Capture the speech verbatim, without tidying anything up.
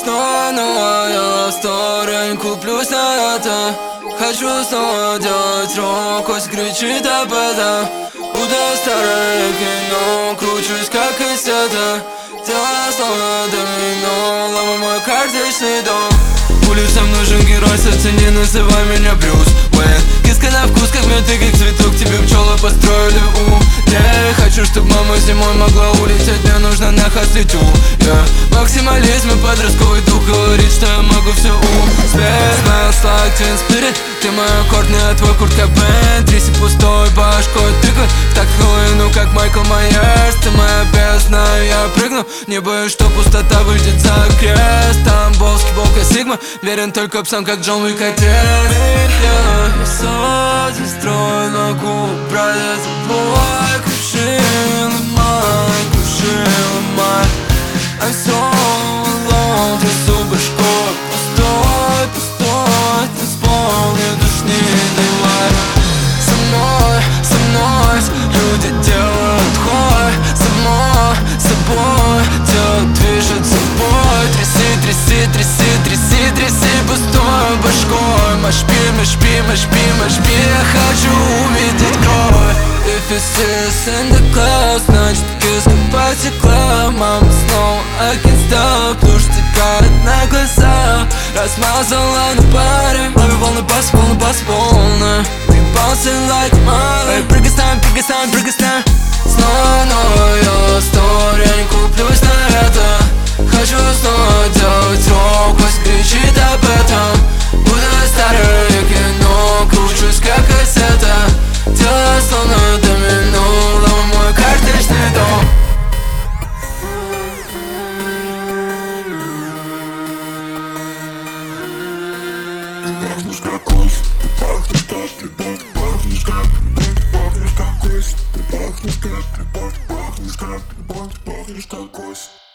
Снова новая история, не куплюсь на это. Хочу снова делать рок, кричит об этом. Будто старое кино, кручусь как кассета. Тело словно домино, ломаю мой карточный дом. Улицам нужен герой, сердце не называй меня Брюс Уэйн. Киска на вкус, как мед и как цветок, тебе пчелы построили у yeah. Хочу, чтоб мама зимой могла улететь, мне нужно на хастлиту yeah. Максимализм и подростковый дух говорит, что я могу все успеть. Smells like teen spirit, ты мой аккорд, не твой Курт Кобейн. Тряси пустой башкой тыквы, так хлыну, как Майкл Майерс. Ты моя бездна, я прыгну, не боюсь, что пустота выйдет за крест. Тамбовский волк и Сигма, верен только псам, как Джон Уик отец. Я сзади строй ногу, брать бой, круши, ломай, круши, ломай. I'm so alone, трясу башкой. Пустой, пустой, танцпол, не душни, давай. Со мной, со мной люди делают хой. Само собой, тело движет собой. Тряси, тряси, тряси, тряси, тряси пустой башкой. Машпи, машпи, машпи, машпи, я хочу увидеть кровь. If you see us in the clouds, значит киска потекла. Мама снова I can't stop, душ текает на глаза. Размазала на паре, лови волны бас, волны бас, волны. We bouncing like mine. Эй, прыгай с нами, прыгай с нами, прыгай с нами. Снова новая история, не куплюсь на это. Хочу снова делать рок, пусть кричит об этом. Будто старое кино, кручусь как кассета. Тело словно домино, ломаю мой карточный дом. Пахнешь как ось, ты пахнешь как любовь, пахнешь как любовь, пахнешь как ось, ты пахнешь как любовь, пахнешь как любовь, пахнешь как ось.